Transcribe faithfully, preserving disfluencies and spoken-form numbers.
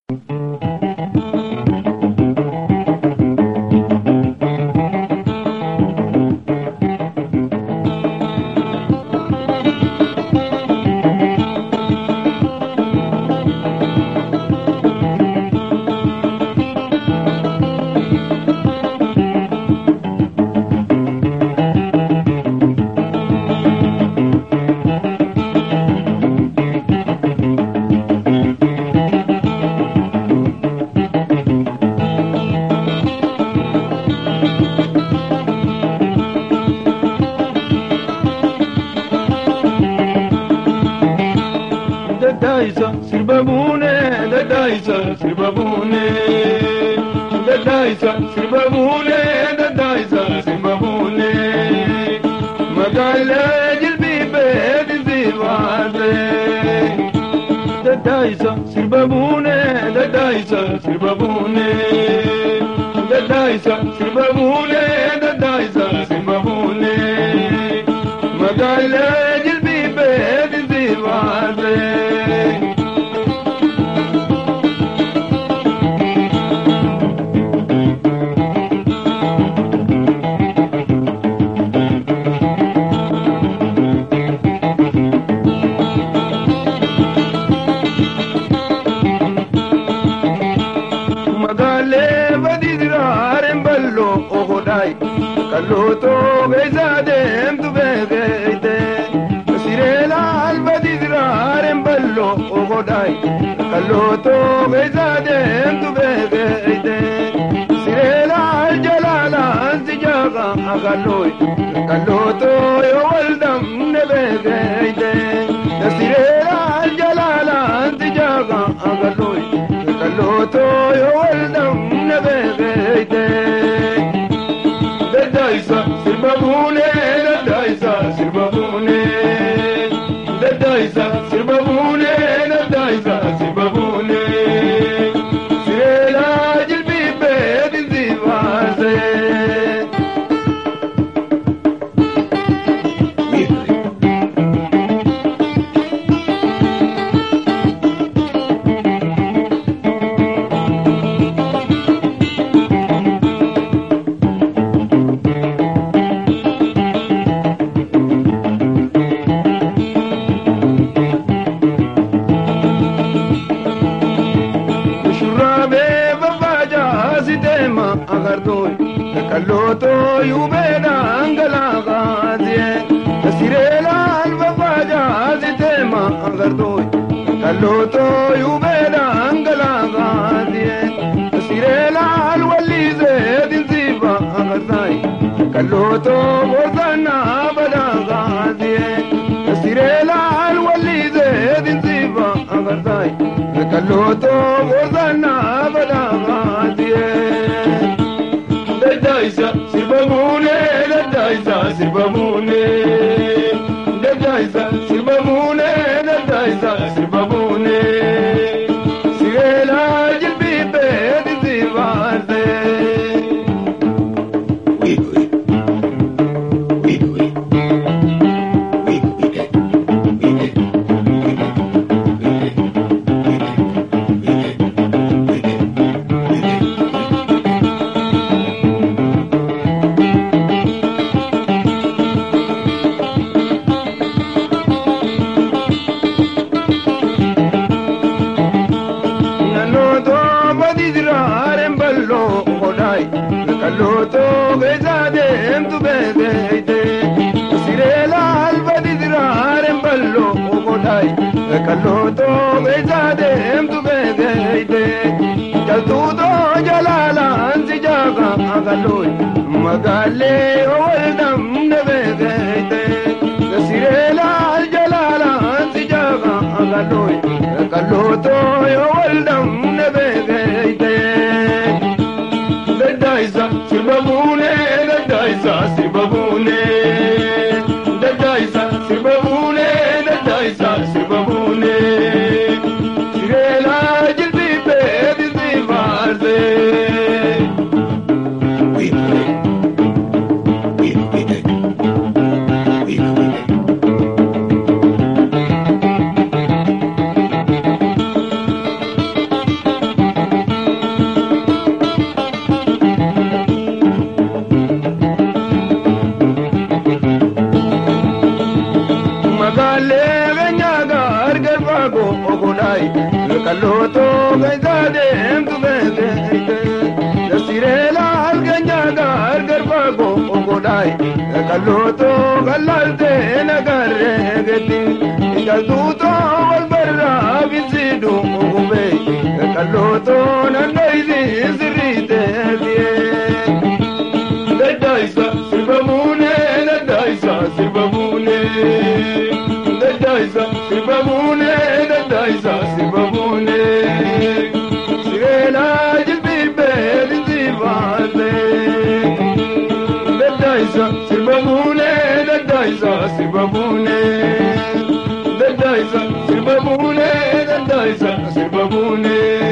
Dadaisa sirbabune, dadaisa sirbabune, dadaisa sirbabune, dadaisa sirbabune. Magala jilbi bed zivade. Dadaisa sirbabune, dadaisa sirbabune, dadaisa sirbabune, dadaisa sirbabune. Magala jilbi bed zivade. Kalloto geizadem tu begeite Sirela alba didrarem ballo ogodai Kalloto geizadem tu begeite Sirela aljalala anzijaga agalloi Kalloto yowaldam ne begeite Sirela aljalala anzijaga agalloi Kalloto yowaldam ne begeite Dadaisa sirbabune, dadaisa sirbabune, dadaisa sirbabune, dadaisa sirbabune. Sirela jilbi bedin zivaze. Kalloto yubeda angala gazie Sirela albafaja zitema agardoy Kalloto yubeda angala gazie Sirela alwalize dinziba agardai Kalloto bozana bada gazie Sirela alwalize dinziba agardai Kalloto bozana bada gazie Dadaisa sirbabune, dadaisa sirbabune, dadaisa sirbabune, dadaisa sirbabune. Sirela jilbi bed zivade. We we we we we we did we did we did we did we did we did. Kalloto geizadem tu begeite Sirela alba didrarem ballo ogodai Kalloto geizadem tu begeite Jaltudo jalala anzijaga agalloi Magale oldam ne begeite Sirela aljalala anzijaga agalloi Kalloto oldam ne begeite Dadaisa sirbabune, dadaisa sirbabune, dadaisa sirbabune, dadaisa sirbabune. Sirela jilbi bedin zivaze. We we we we did we we did. godai kalloto gaidade emtu bete sirela alganya gar garbago godai kalloto galalde nagarre geti galduto walbarra bizidu ube kalloto nandaidi zirite die dadaisa sibamune dadaisa sibamune dadaisa sibamune dadaisa sibamune sirela jilbibe bizibale dadaisa sibamune dadaisa sibamune dadaisa sibamune dadaisa sibamune